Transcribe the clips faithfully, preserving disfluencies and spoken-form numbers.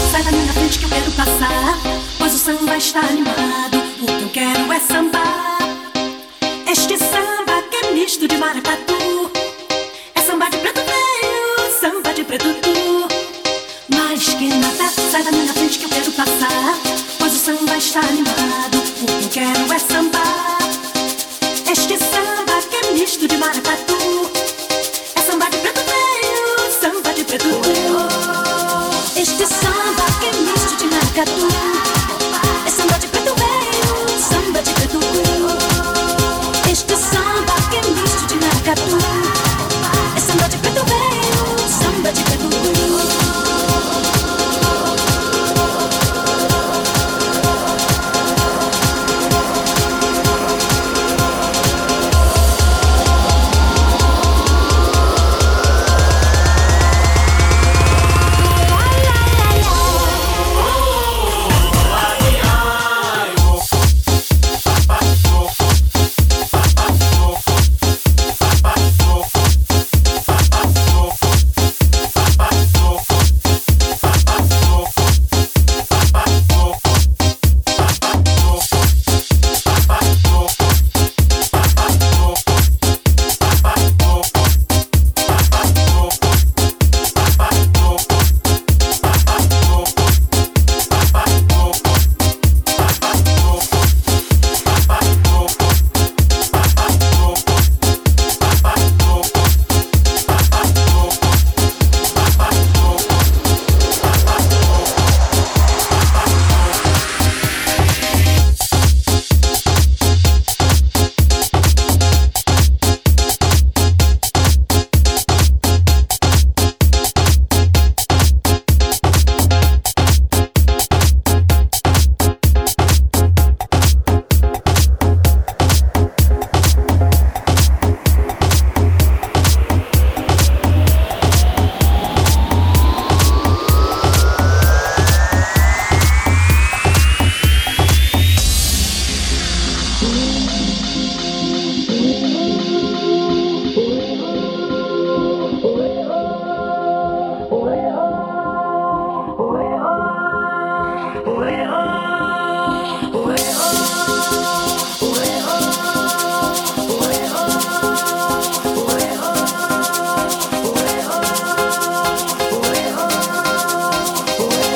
sai da minha frente que eu quero passar, pois o samba está animado, o que eu quero é sambar. Este samba que é misto de maracatu, é samba de preto velho, samba de preto tu. Mais que nada, sai da minha frente que eu quero passar, pois o samba está animado, o que eu quero é sambar. Este samba que é misto de maracatu, é samba de preto velho, samba de preto tu. Este samba que é misto de maracatu, é samba de preto velho, samba de preto tu. Este samba que é misto de maracatu, é samba de preto velho, samba de preto tu.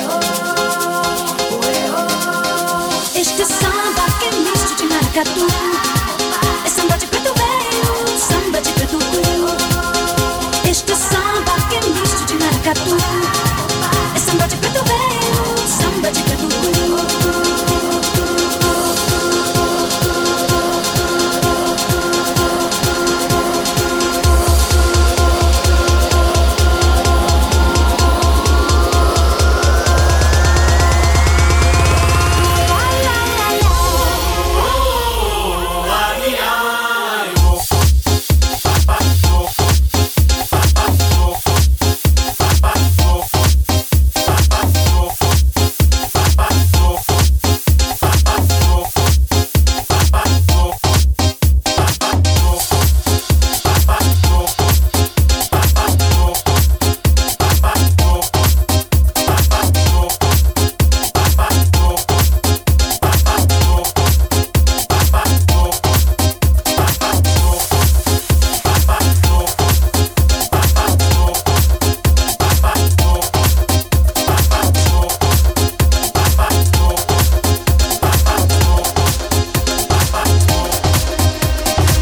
Este samba que é misto de maracatu,